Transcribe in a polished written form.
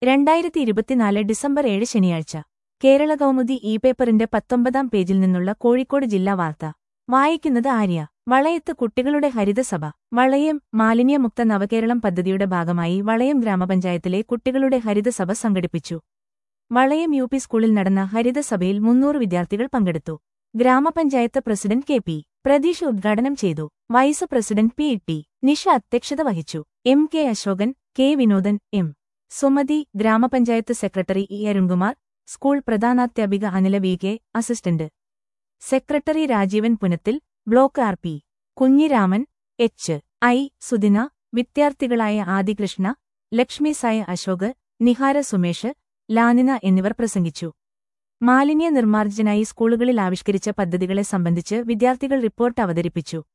2024 December 7 ശനിയാഴ്ച കേരള കൗമുദി പേപ്പറിന്റെ 19-ാം പേജിൽ നിന്നുള്ള കോഴിക്കോട് ജില്ലാ വാർത്ത വായിക്കുന്നത് ആര്യ. വളയത്ത് കുട്ടികളുടെ ഹരിതസഭ. വളയം മാലിന്യമുക്ത നവകേരളം പദ്ധതിയുടെ ഭാഗമായി വളയം ഗ്രാമപഞ്ചായത്തിലെ കുട്ടികളുടെ ഹരിതസഭ സംഘടിപ്പിച്ചു. വളയം യു.പി. സ്കൂളിൽ നടന്ന ഹരിതസഭയിൽ 300 വിദ്യാർത്ഥികൾ പങ്കെടുത്തു. ഗ്രാമപഞ്ചായത്ത് പ്രസിഡന്റ് കെ.പി. പ്രതീഷ് ഉദ്ഘാടനം ചെയ്തു. Vice president PT. നിഷ അധ്യക്ഷത വഹിച്ചു. M K. Ashokan, K. Vinodan, M. Sumathi, ഗ്രാമപഞ്ചായത്ത് സെക്രട്ടറി ഇ. അരുൺകുമാർ, സ്കൂൾ പ്രധാനാധ്യാപിക Anila V K., assistant secretary Rajeevan Punathil, block R P. Kunhiraman, H. I. Sudina, വിദ്യാർത്ഥികളായ ആദികൃഷ്ണ, ലക്ഷ്മി സായ അശോക്, നിഹാര സുമേഷ്, ലാനിന എന്നിവർ പ്രസംഗിച്ചു. മാലിന്യ നിർമ്മാർജ്ജനായി സ്കൂളുകളിൽ ആവിഷ്കരിച്ച പദ്ധതികളെ സംബന്ധിച്ച് വിദ്യാർത്ഥികൾ റിപ്പോർട്ട് അവതരിപ്പിച്ചു.